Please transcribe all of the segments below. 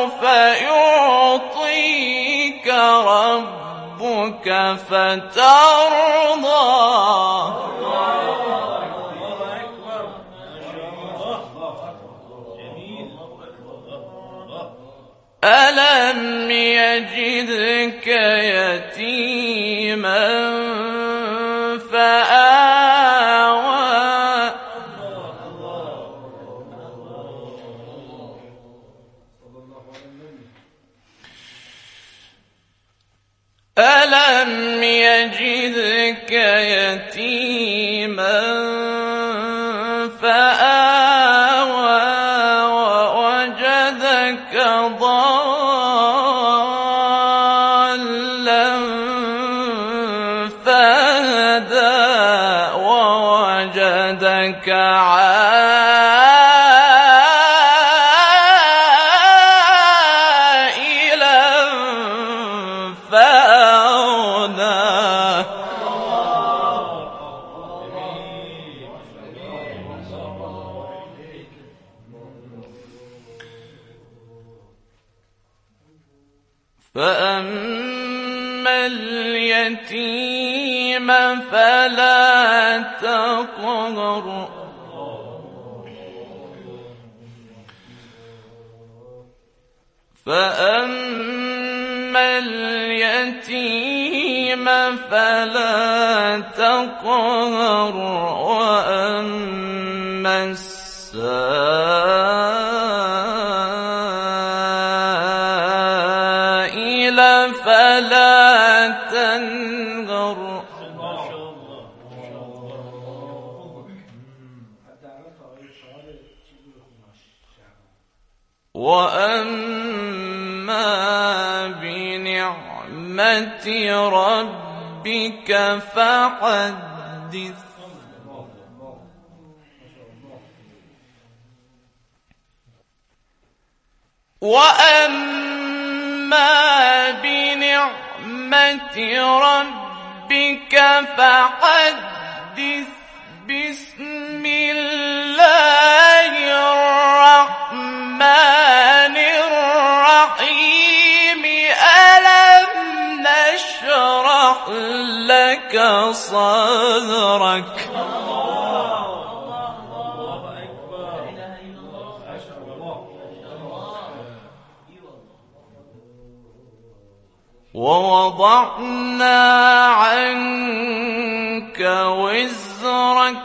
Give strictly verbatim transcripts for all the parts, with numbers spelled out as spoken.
سوف يعطيك ربك فترضى ألم يجدك يتيما فآوى ألم يجدك يتيما فآوى ووجدك ضالا فهدى ووجدك عائلا فأغنى فأما اليتيم فلا تقهر فأما اليتيم فلا تقهر وأما السائل فلا تنهر وأما بنعمة ربك فحدث وأما بنعمة ربك فحدث بسم الله الرحمن الرحيم ألم نشرح لك صدرك ووضعنا عنك وزرك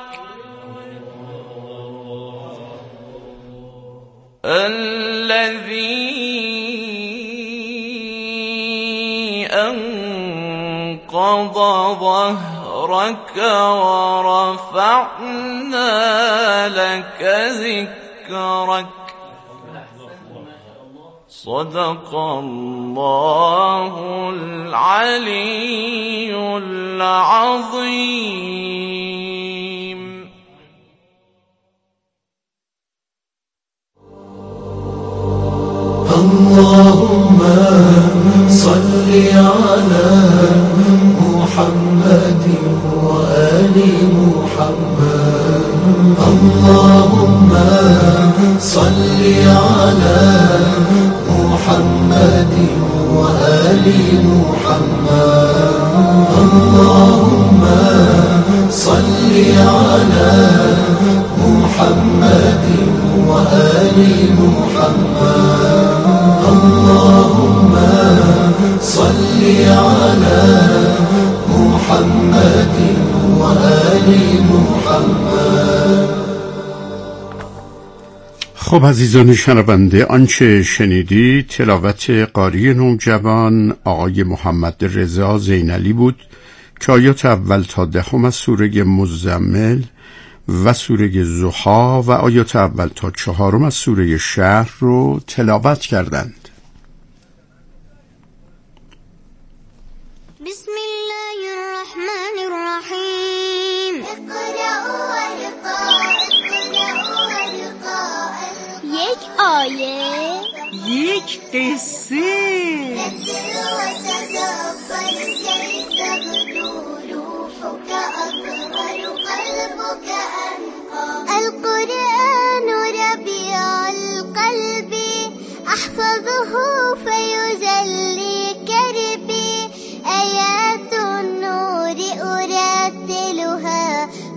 الذي أنقض ظهرك ورفعنا لك ذكرك صدق الله العلي العظيم. اللهم صل على محمد وآل محمد. اللهم صل على محمد وآل محمد. اللهم صل على محمد وآل محمد. اللهم صل على محمد وآل محمد. خب عزیزان شنونده، آنچه شنیدی تلاوت قاری نوجوان آقای محمد رضا زینعلی بود که آیات اول تا دهم از سوره مزمل و سوره ضحی و آیات اول تا چهارم از سوره شهر رو تلاوت کردند. بسم الله الرحمن الرحیم. اقرأ ورقا اقرأ ورقا. یک آیه، یک قصه. نسر وتتأفل كيف تبدو روحك أطهر قلبك أنقى. القرآن ربيع القلب أحفظه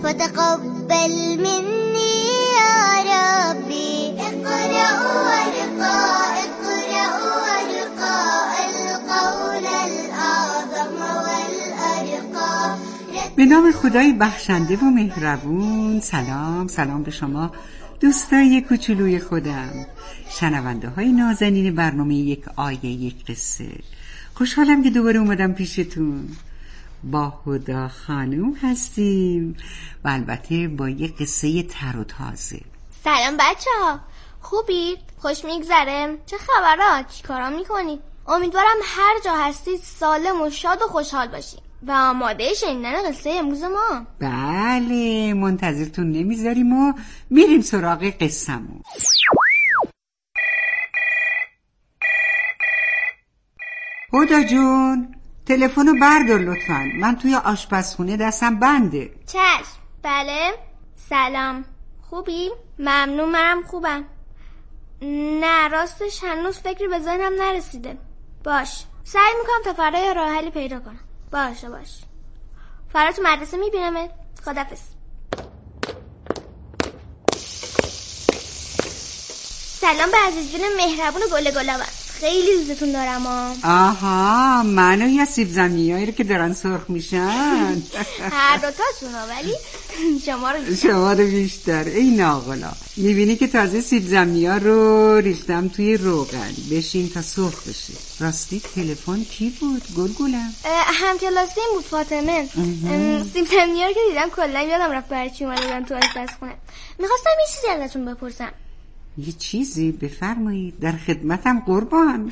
فتقبل مني يا ربي اقرأ وارقى اقرأ وارقى القول الأعظم والأرقى. به نام خدای بخشنده و مهربون. سلام سلام به شما دوستای کوچولوی خودم، شنونده های نازنین برنامه یک آیه یک قصه. خوشحالم که دوباره اومدم پیشتون. با هدا خانوم هستیم و البته با یک قصه تر و تازه. سلام بچه ها، خوبید؟ خوش میگذره؟ چه خبرات؟ چی کارا میکنید؟ امیدوارم هر جا هستید سالم و شاد و خوشحال باشید و آماده شنیدن قصه امروز ما. بله، منتظرتون نمیذاریم و میریم سراغ قصه‌مون. هدا جون، تلفنو بردار لطفاً، من توی آشپزخونه دستم بنده. چشم. بله. سلام، خوبی؟ ممنون، منم خوبم. نه راستش هنوز فکری به ذهنم نرسیده. باش، سعی میکنم تا فردا یه راه حلی پیدا کنم. باشه باش، فردا تو مدرسه میبینمت. خدافظ. سلام به عزیز جون مهربون و گله گلاوم، خیلی دوستتون دارم. آها، منو یا سیب زمینیایی رو که دارن سرخ میشن. هر دوتاشونو، ولی شما رو بیشتر. شما رو بیشتر. ای ناقلا، میبینی که تازه سیب زمینی‌ها رو ریختم توی روغن. بشین تا سرخ بشه. راستی تلفن کی بود گلگلم؟ همکلاسیم بود، فاطمه. سیب زمینی‌ها رو که دیدم کلا یادم رفت برای چی اومدم تو آشپزخونه. میخواستم یه چیزی ازتون بپرسم. یه چیزی؟ بفرمایید، در خدمتم قربان.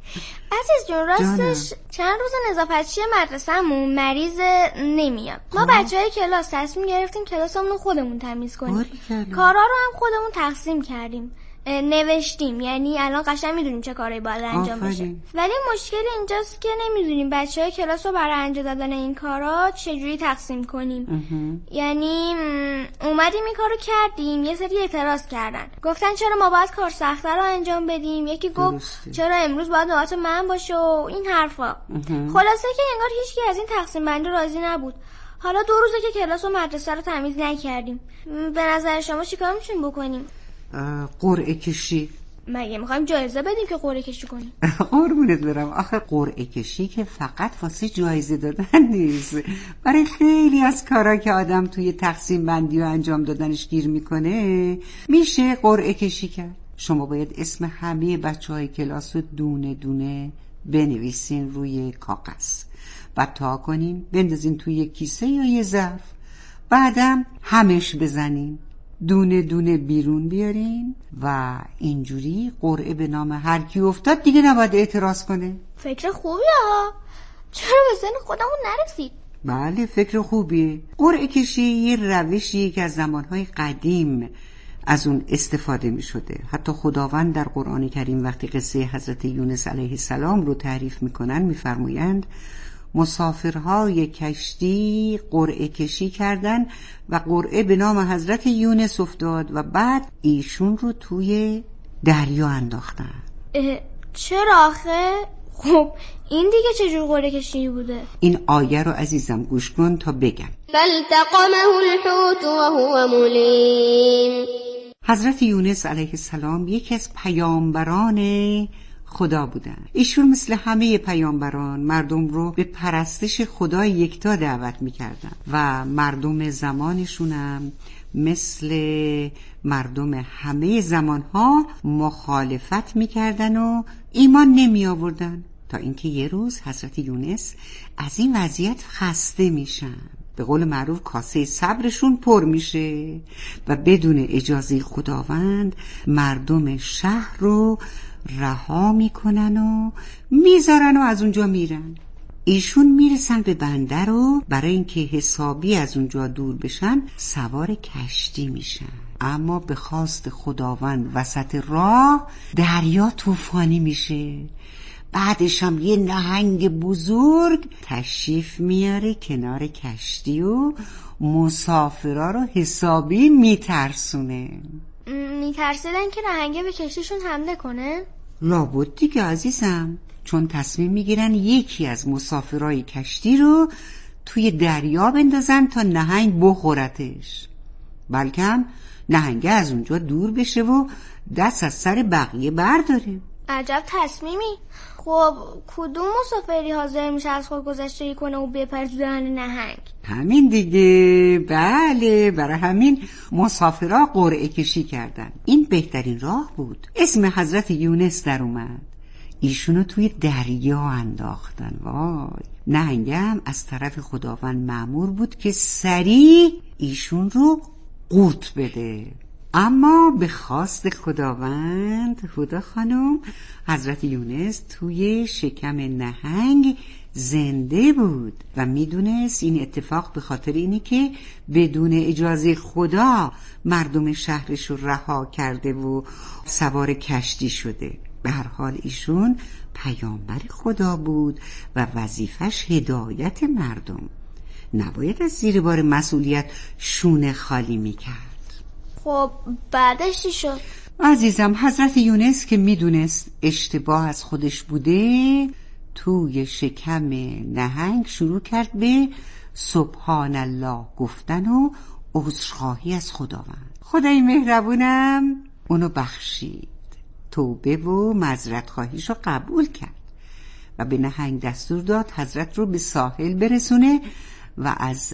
عزیز جون، راستش جانم. چند روز نظافتچی مدرسه‌مون مریض نمیاد. ما بچهای کلاس تصمیم گرفتیم کلاسمون رو خودمون تمیز کنیم. کارا رو هم خودمون تقسیم کردیم، نوشتیم. یعنی الان قشنگ میدونیم چه کاری باید انجام بشه. ولی مشکل اینجاست که نمیدونیم بچهای کلاس رو برای انجام دادن این کارا چجوری تقسیم کنیم. اه. یعنی اومدیم این کارو کردیم، یه سری اعتراض کردن، گفتن چرا ما باید کار سخته رو انجام بدیم. یکی گفت درسته. چرا امروز باید نوبت من باشه و این حرفا. خلاصه که انگار هیچکی از این تقسیم بندی راضی نبود. حالا دو روزه که کلاس و مدرسه رو تمیز نکردیم. به نظر شما چیکار میتونیم بکنیم؟ قرعه کشی. مگه میخوایم جایزه بدیم که قرعه کشی کنیم؟ قربونت برم، آخه قرعه کشی که فقط واسه جایزه دادن نیست. برای خیلی از کارا که آدم توی تقسیم بندی و انجام دادنش گیر میکنه میشه قرعه کشی کرد. شما باید اسم همه بچه های کلاس رو دونه دونه بنویسین روی کاغذ، بعد تا کنین بندازین توی کیسه یا یه ظرف، بعدم همش بزنین، دونه دونه بیرون بیارین و اینجوری قرعه به نام هر کی افتاد دیگه نباید اعتراض کنه. فکر خوبیه ها، چرا به ذهن خودمون نرسید؟ بله فکر خوبیه. قرعه کشی یه روشیه که از زمانهای قدیم از اون استفاده می شده. حتی خداوند در قرآن کریم وقتی قصه حضرت یونس علیه السلام رو تعریف میکنن میفرمایند مسافرهای کشتی قرعه کشی کردن و قرعه به نام حضرت یونس افتاد و بعد ایشون رو توی دریا انداختن. چرا آخه؟ خب این دیگه چجور قرعه کشی بوده؟ این آیه رو عزیزم گوش کن تا بگم. فالتقمه الحوت وهو ملیم. حضرت یونس علیه السلام یکی از پیامبران خدا بودن. ایشون مثل همه پیامبران مردم رو به پرستش خدای یکتا دعوت میکردن و مردم زمانشون هم مثل مردم همه زمانها مخالفت میکردن و ایمان نمی آوردن، تا اینکه یه روز حضرت یونس از این وضعیت خسته میشن. به قول معروف کاسه صبرشون پر میشه و بدون اجازه خداوند مردم شهر رو رها میکنن و میذارن و از اونجا میرن. ایشون میرسن به بندر و برای اینکه حسابی از اونجا دور بشن سوار کشتی میشن، اما به خواست خداوند وسط راه دریا طوفانی میشه. بعدش هم یه نهنگ بزرگ تشریف میاره کنار کشتی و مسافرها رو حسابی میترسونه. میترسیدن که نهنگه به کشتیشون حمله کنه؟ لابد دیگه عزیزم، چون تصمیم میگیرن یکی از مسافرای کشتی رو توی دریا بندازن تا نهنگ بخورتش، بلکه هم نهنگه از اونجا دور بشه و دست از سر بقیه برداره. عجب تصمیمی. خب کدوم مسافری حاضر میشه از خود گذشتگی کنه و بپره تو دهن نهنگ؟ همین دیگه. بله، برای همین مسافرها قرعه کشی کردن. این بهترین راه بود. اسم حضرت یونس در اومد، ایشونو توی دریا انداختن. وای، نهنگم از طرف خداوند مأمور بود که سریع ایشون رو قورت بده، اما به خواست خداوند هدا خانم حضرت یونس توی شکم نهنگ زنده بود و میدونست این اتفاق به خاطر اینه که بدون اجازه خدا مردم شهرش رو رها کرده و سوار کشتی شده. به هر حال ایشون پیامبر خدا بود و وظیفش هدایت مردم، نباید از زیر بار مسئولیت شونه خالی میکرد. خب بعدش چی شد؟ عزیزم، حضرت یونس که میدونست اشتباه از خودش بوده، توی شکم نهنگ شروع کرد به سبحان الله گفتن و عذرخواهی از خداوند. خدای مهربونم اونو بخشید، توبه و معذرت خواهیشو قبول کرد و به نهنگ دستور داد حضرت رو به ساحل برسونه و از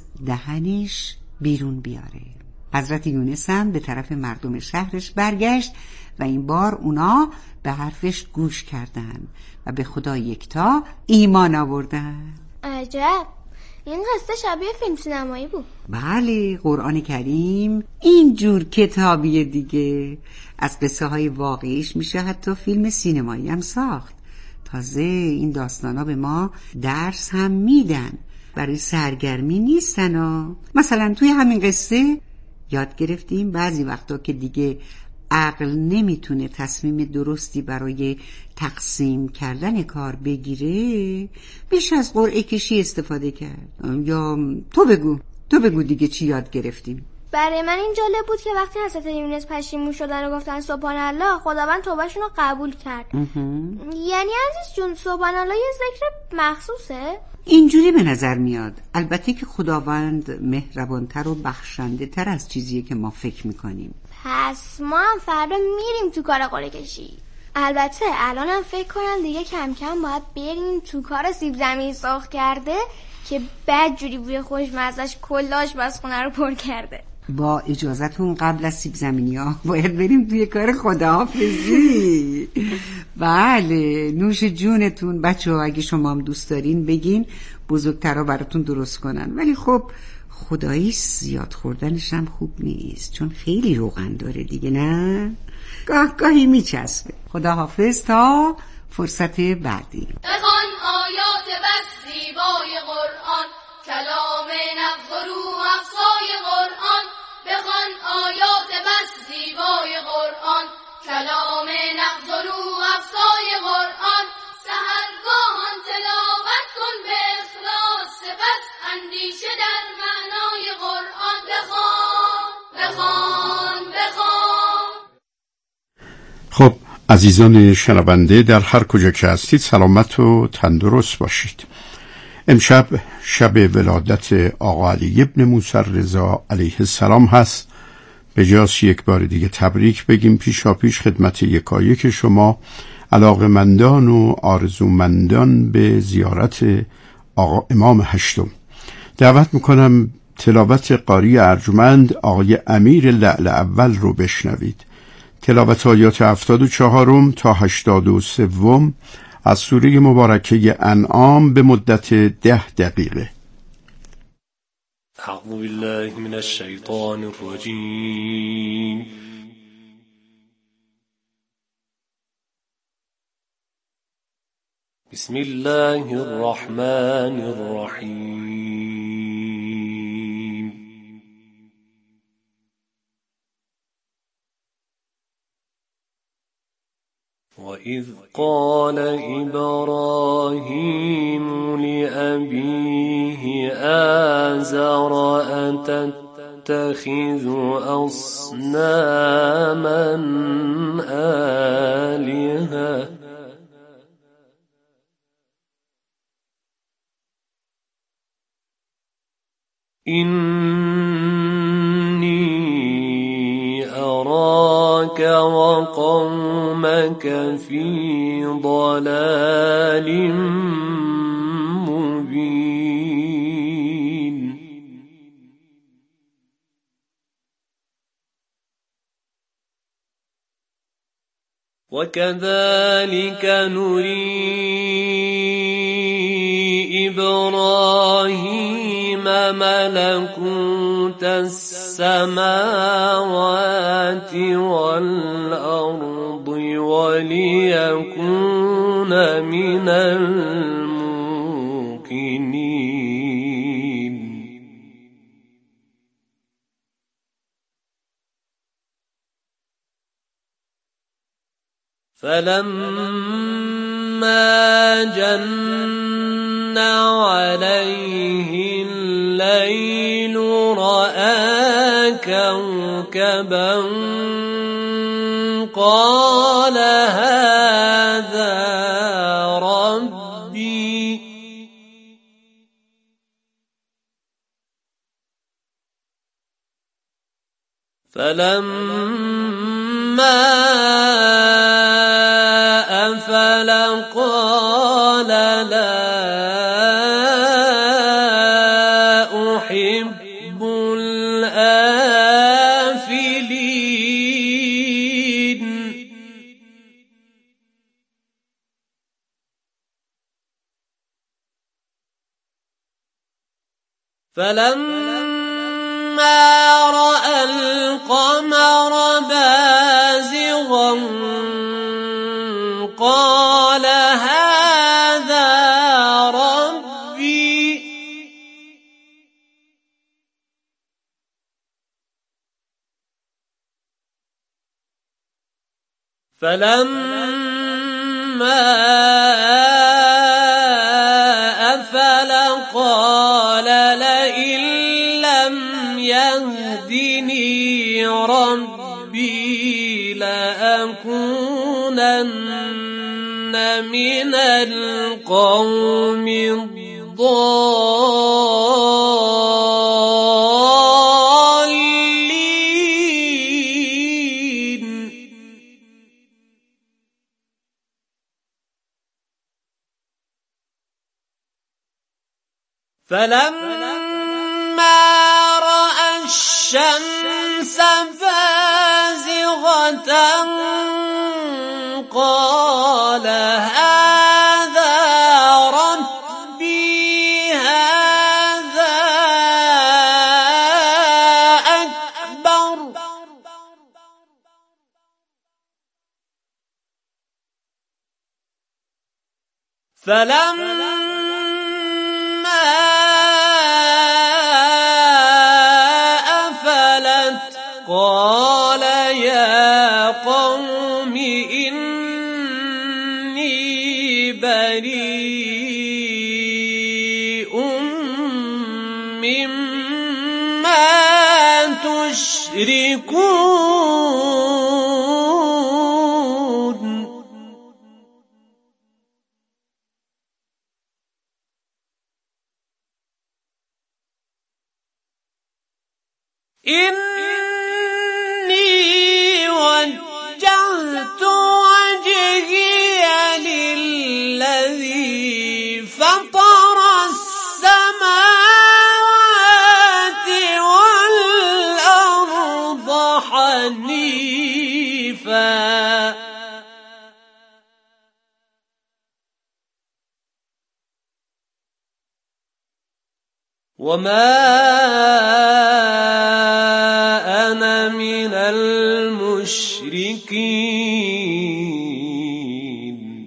دهنش بیرون بیاره. حضرت یونس هم به طرف مردم شهرش برگشت و این بار اونا به حرفش گوش کردن و به خدا یکتا ایمان آوردن. عجب، این قصه شبیه فیلم سینمایی بود. بله، قرآن کریم اینجور کتابیه دیگه. از قصه های واقعیش میشه حتی فیلم سینمایی هم ساخت. تازه این داستانا به ما درس هم میدن، برای سرگرمی نیستن ها. مثلا توی همین قصه یاد گرفتیم بعضی وقتا که دیگه عقل نمیتونه تصمیم درستی برای تقسیم کردن کار بگیره، بیش از قرعه کشی استفاده کرد. یا تو بگو تو بگو دیگه چی یاد گرفتیم؟ برای من این جالب بود که وقتی حضرت یونس پشیمون شدن و گفتن سبحان الله، خداوند توبهشون رو قبول کرد. یعنی عزیز جون سبحان الله یه ذکر مخصوصه؟ اینجوری به نظر میاد. البته که خداوند مهربانتر و بخشنده تر از چیزیه که ما فکر میکنیم. پس ما هم فردا میریم تو کار قرعه کشی. البته الان هم فکر کنم دیگه کم کم باید بریم تو کار سیب زمینی سرخ کرده که بد جوری بوی خوشمزه‌اش کل آشپزخونه رو پر کرده. با اجازتون قبل از سیب زمینی ها باید بریم توی کار خداحافظی. بله، نوش جونتون بچه ها. اگه شما هم دوست دارین بگین بزرگترها براتون درست کنن، ولی خب خدایی زیاد خوردنش هم خوب نیست، چون خیلی روغن داره دیگه. نه گاه گاهی میچسبه. خداحافظ تا فرصت بعدی. بخوان آیات بس زیبای قرآن، کلام نفس و روح افزای قرآن. بخوان آیات بس زیبای قرآن، کلام نفس و روح افزای قرآن. سحرگاهان تلاوت کن به اخلاص، سپس اندیشه در معنای قرآن. بخوان بخوان بخوان. خب عزیزان شنونده، در هر کجا که هستید سلامت و تندرست باشید. امشب شب ولادت آقا علی ابن موسی رضا علیه السلام هست. به جاست یک بار دیگه تبریک بگیم پیشا پیش خدمت یکایک شما علاقمندان و آرزومندان به زیارت آقا امام هشتم. دعوت میکنم تلاوت قاری ارجمند آقای امیر لعل اول رو بشنوید. تلاوت آیات هفتاد و چهارم تا هشتاد و سوم از سوره مبارکه انعام به مدت ده دقیقه. اعوذ بالله من الشیطان الرجیم. بسم الله الرحمن الرحیم. وَإِذْ قَالَ إِبْرَاهِيمُ لِأَبِيهِ آزَرَ أَتَتَّخِذُ أَصْنَامًا آلِهَةً ۖ إني أراك وقومك في ضلال مبين وكذلك نري إبراهيم ملكوت السماوات والأرض وليكون من الموقنين فلما جن عليه الليل رأى كوكبا قال هذا ربي فلما أفل قال لا أحب الآفلين فلما رأى القمر بازغا قال هذا ربي فلما أفل قال لئن لم يهدني ربي لأكونن من القوم الضالين فلما رأى الشمس بازغة قال هذا ربي هذا أكبر فلما أفلت قال يا قوم إني بريء مما تشركون إني وجهت وجهي للذي فطر السماوات والأرض حنيفا وما أنا من المشركين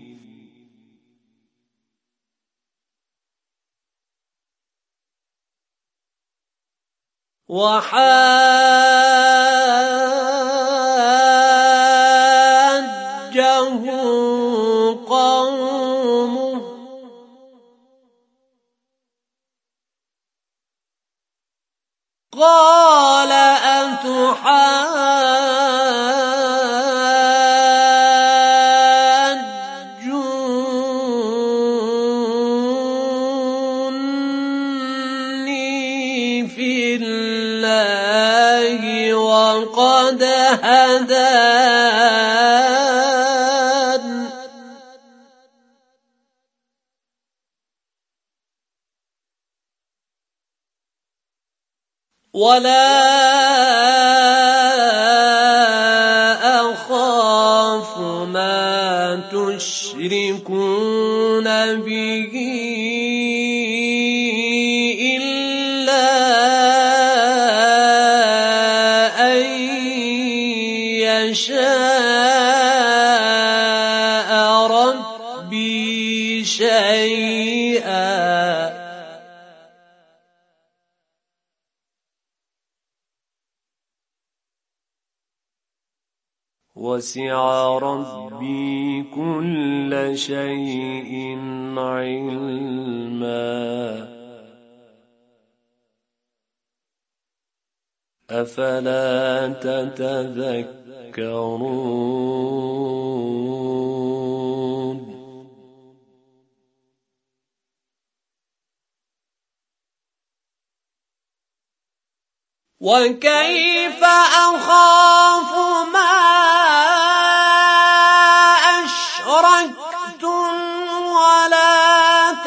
وحاجه قومه قال أتحاجوني في الله وقد هدان ولا أخاف ما تشركون به إلا أن يشاء ربي شيئا وسع ربي كل شيء علما أفلا تتذكرون وكيف أخاف ما أشركتم ولا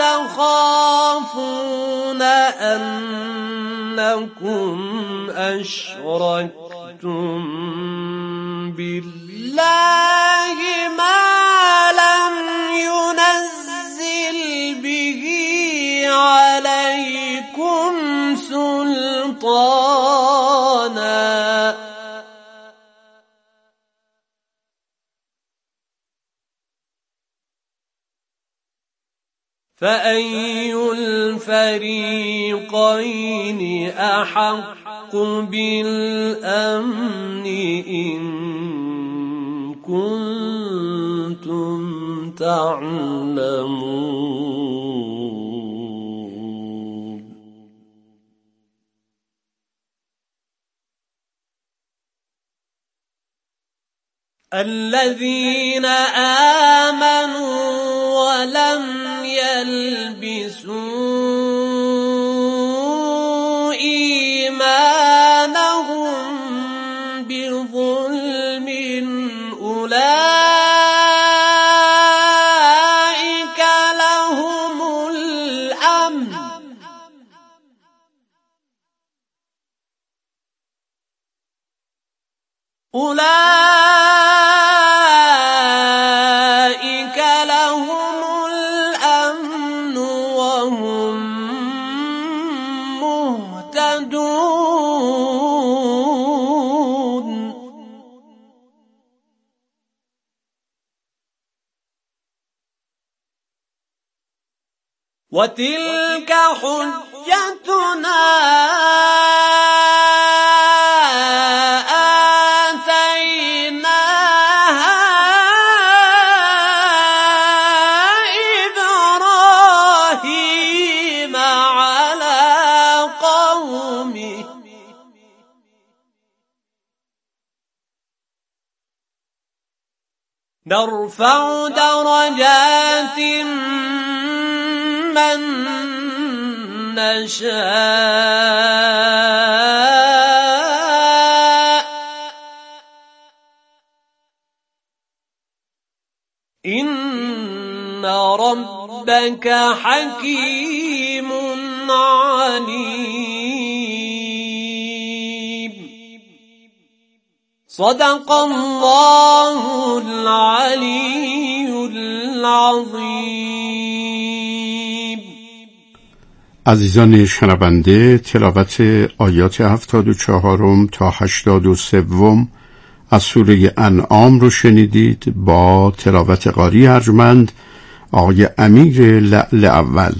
تخافون أنكم أشركتم بالله ما لم ينزل به عليكم سلطانا فأي الفريقين أحق بالأمن إن كنتم تعلمون الذين آمنوا ولم يلبسوا إيمانهم بظلم أولئك لهم الأمن أولئك لهم الأمن وهم مهتدون وتلك حجتنا نرفع درجات من نشاء إن ربك حكيم عليم صدق الله العلي العظیم. عزیزان شنونده، تلاوت آیات هفتاد و چهارم تا هشتاد و سوم از سوره انعام رو شنیدید با تلاوت قاری ارجمند آقای امیر لعل اول.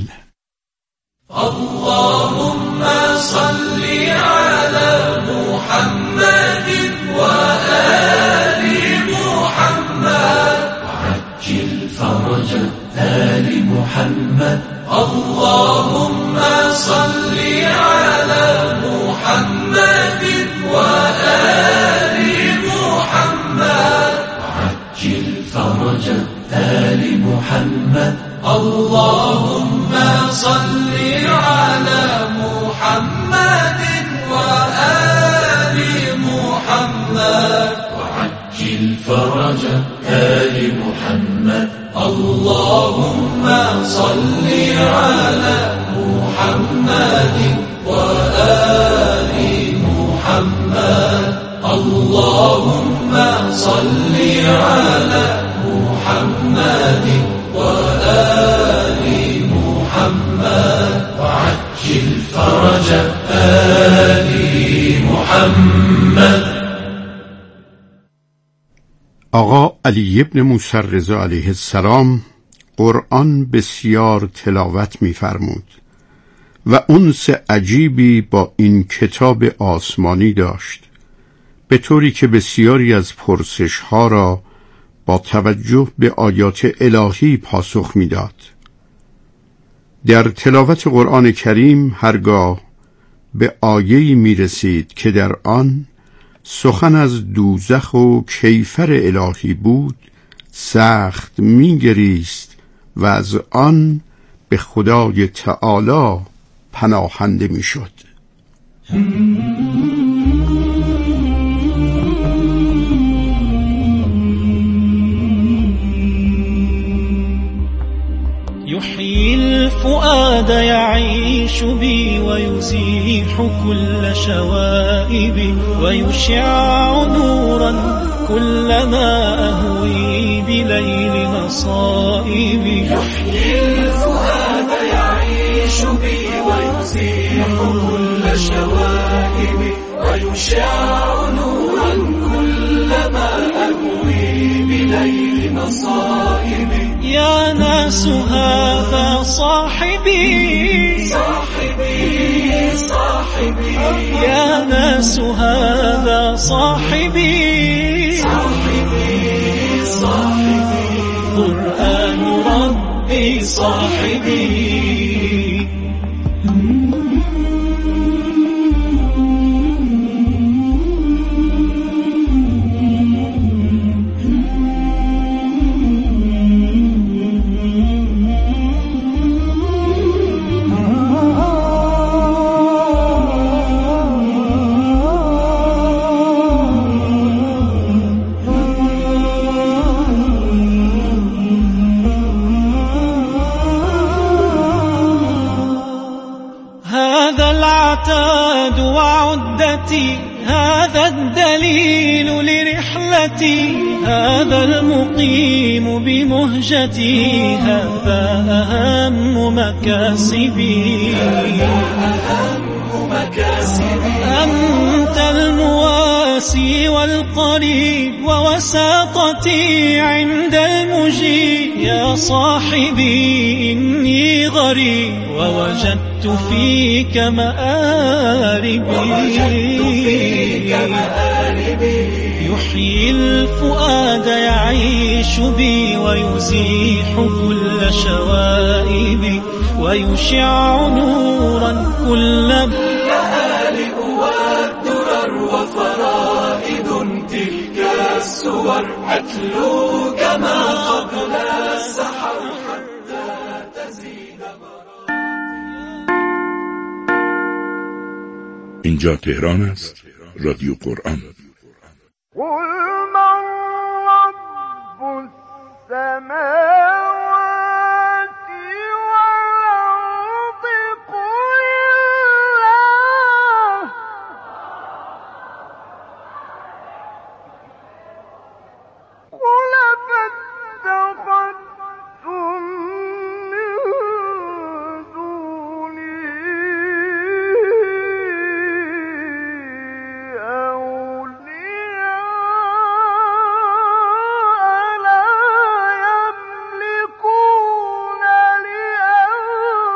اللهم صل على محمد وآل محمد وعجل فرج آل محمد. اللهم صل على محمد وآل محمد وعجل فرج آل محمد. اللهم صل على محمد اللهم صل على محمد وآل محمد وعجل فرج آل محمد. آقا علی ابن موسی رضا علیه السلام قرآن بسیار تلاوت می‌فرمود و انس عجیبی با این کتاب آسمانی داشت، به طوری که بسیاری از پرسش‌ها را با توجه به آیات الهی پاسخ می‌داد. در تلاوت قرآن کریم هرگاه به آیه‌ای می‌رسید که در آن سخن از دوزخ و کیفر الهی بود، سخت می‌گریست و از آن به خدای تعالی پناهنده می‌شد. يحيي الفؤاد يعيش بي ويزيح كل شوائبي ويشع نورا كلما أهوي بليل مصائبي. يحيي الفؤاد يعيش بي ويزيح كل شوائبي ويشع نورا كلما أهوي بليل مصائبي. يا ناس هذا صاحبي صاحبي صاحبي يا ناس هذا صاحبي صاحبي صاحبي قرآن ربي صاحبي. العتاد وعدتي هذا الدليل لرحلتي هذا المقيم بمهجتي هذا أهم مكاسبي أنت المواسي والقريب ووساطتي عند المجيب يا صاحبي إني غريب ووجدت فيك مآربي يحيي الفؤاد يعيش بي ويزيح كل شوائبي ويشع نورا كل لآلئ والدرر وفرائد تلك السور أتلو كما قبل السحر حتى تزيد مرا. اینجا تهران است، رادیو قرآن. قل من رب السماوات